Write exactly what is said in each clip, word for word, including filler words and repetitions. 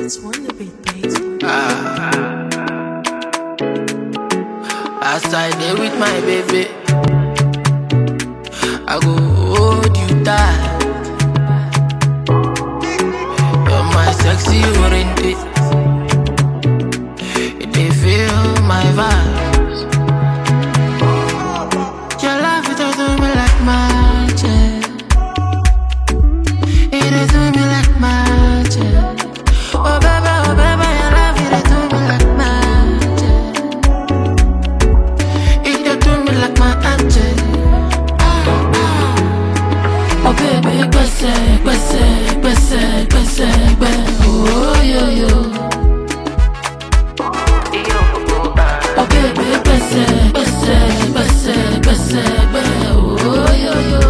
It's Wonderbeat, baby. Ah. As I there with my baby, I go hold you tight. You're my sexy oriented. They feel my vibes. Your love it do me like magic. It is do me like magic. Oh baby, oh baby, your love it do me like magic. It do me like magic. Oh baby, gbese, gbese, gbese, gbese, gbese. Oh yo yo. Oh baby, gbese, gbese, gbese, gbese, gbese. Oh yo yo.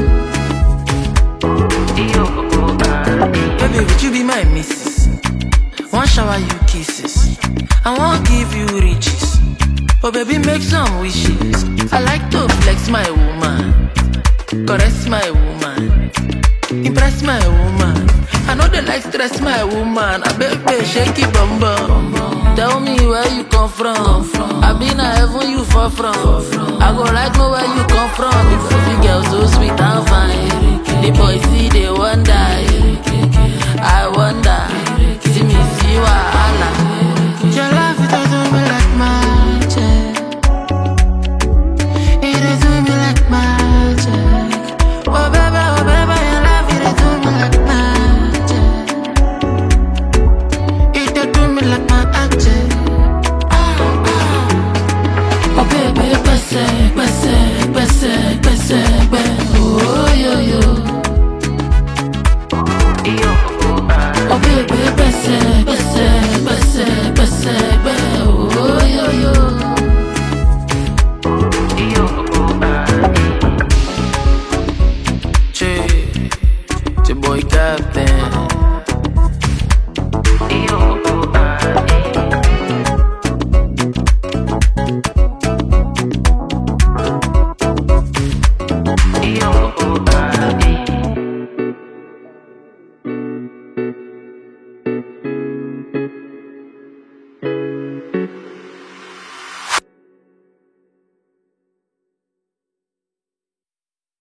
Baby, would you be my missus? One shower you kisses, I won't give you riches. Oh baby, make some wishes. I like to flex my woman, caress my woman, impress my woman. I know they like stress my woman. I baby, shake it bum bum. Tell me where you come from. I been a heaven you fall from. I go like know where you come from. Because the girl so sweet and fine. The boys see they want